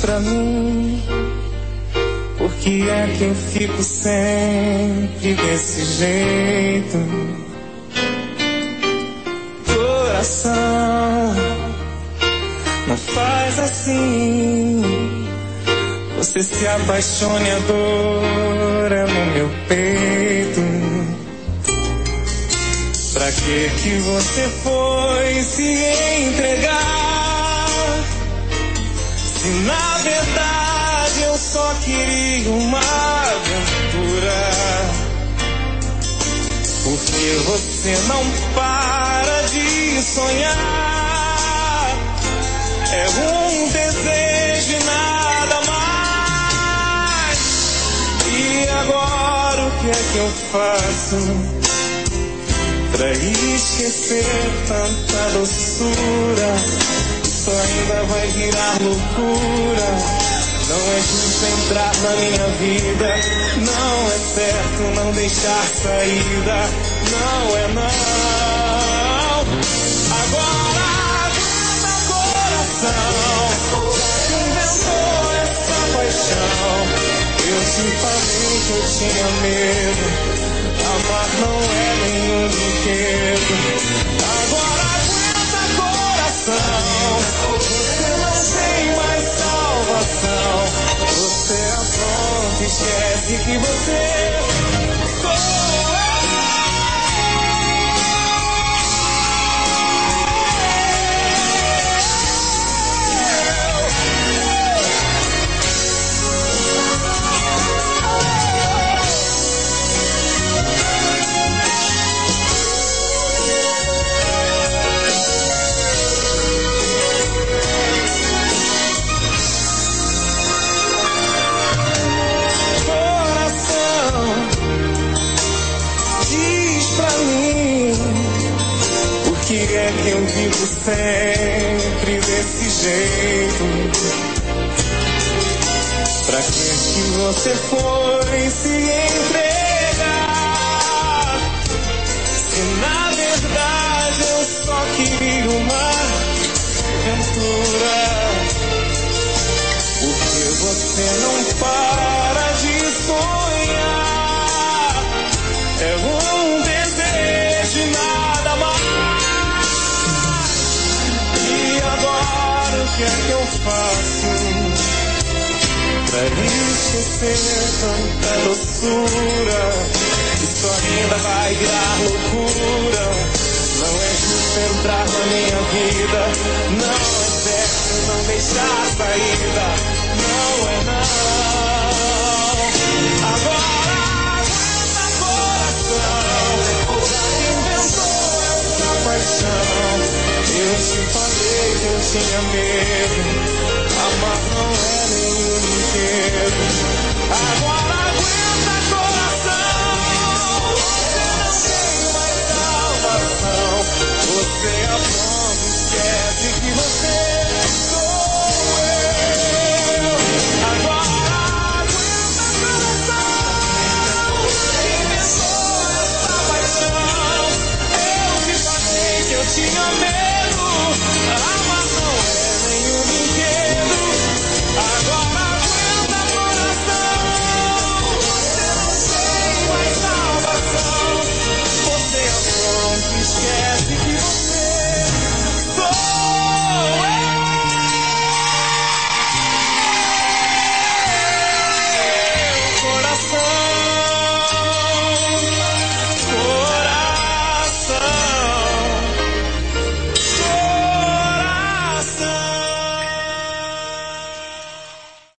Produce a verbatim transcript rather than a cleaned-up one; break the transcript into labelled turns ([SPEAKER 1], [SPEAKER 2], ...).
[SPEAKER 1] pra mim, por que é que eu fico sempre desse jeito? Coração, não faz assim. Você se apaixone, a dor é no meu peito. Pra que que você foi se entregar, se na verdade eu só queria uma aventura? Porque você não para de sonhar, é um desejo e nada mais. E agora o que é que eu faço pra esquecer tanta doçura? Isso ainda vai virar loucura. Não é justo entrar na minha vida, não é certo não deixar saída, não é não. Agora aguenta, coração, que inventou essa paixão. Eu te falei que eu tinha medo, amar não é nenhum brinquedo. Agora aguenta, coração, você não tem mais salvação. Você é pronto, esquece que você sou eu. Por que é que eu vivo sempre desse jeito? Pra que que você foi se entregar, se na verdade eu só queria uma aventura? Porque você não para de sonhar, é um desejo e nada mais. E agora o que é que eu faço pra esquecer tanta doçura? Isso ainda vai virar loucura. Não é justo entrar na minha vida, não é certo não deixar saída, não é não. Agora aguenta, coração, já inventou essa paixão. Eu te falei que eu tinha medo, amar não é nenhum brinquedo. Agora